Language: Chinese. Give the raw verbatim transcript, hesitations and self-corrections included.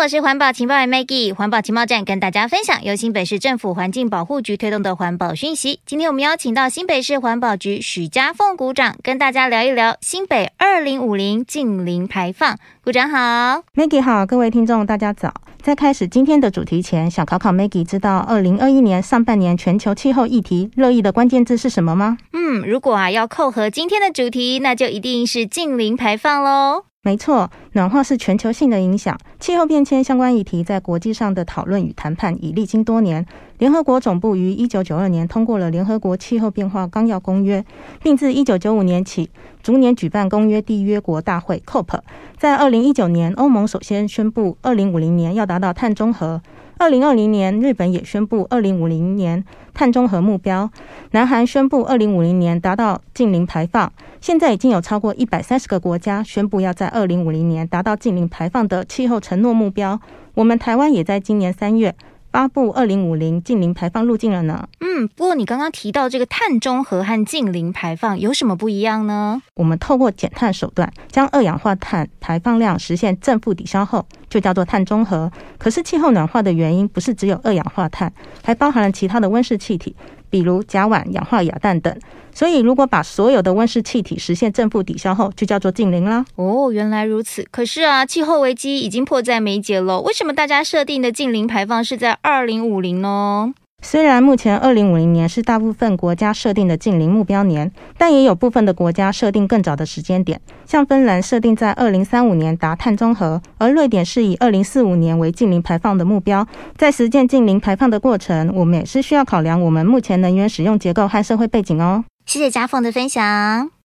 我是环保情报员 Maggie， 环保情报站跟大家分享由新北市政府环境保护局推动的环保讯息。今天我们邀请到新北市环保局许家凤股长跟大家聊一聊新北二零五零净零排放。股长好。 Maggie 好，各位听众大家早。在开始今天的主题前，想考考 Maggie 知道二零二一年上半年全球气候议题热议的关键字是什么吗？ 嗯，如果啊要扣合今天的主题，那就一定是净零排放咯。 没错，暖化是全球性的影响，气候变迁相关议题在国际上的讨论与谈判已历经多年。联合国总部于一九九二年通过了联合国气候变化纲要公约，并自一九九五年起逐年举办公约缔约国大会 C O P。 在二零一九年，欧盟首先宣布二零五零年要达到碳中和，二零二零年日本也宣布二零五零年碳中和目标，南韩宣布二零五零年达到净零排放。现在已经有超过一百三十个国家宣布要在二零五零年达到净零排放的气候承诺目标。我们台湾也在今年三月发布二零五零净零排放路径了呢。 嗯，不过你刚刚提到这个碳中和和净零排放有什么不一样呢？ 我们透过减碳手段将二氧化碳排放量实现正负抵消后，就叫做碳中和。可是气候暖化的原因不是只有二氧化碳，还包含了其他的温室气体，比如甲烷、氧化亚氮等。所以如果把所有的温室气体实现正负抵消后，就叫做净零啦。 哦，原来如此。可是啊，气候危机已经迫在眉睫了，为什么大家设定的净零排放是在二零五零呢？ 虽然目前二零五零年是大部分国家设定的净零目标年，但也有部分的国家设定更早的时间点，像芬兰设定在二零三五年达碳中和，而瑞典是以二零四五年为净零排放的目标。在实践净零排放的过程，我们也是需要考量我们目前能源使用结构和社会背景哦。 谢谢家凤的分享。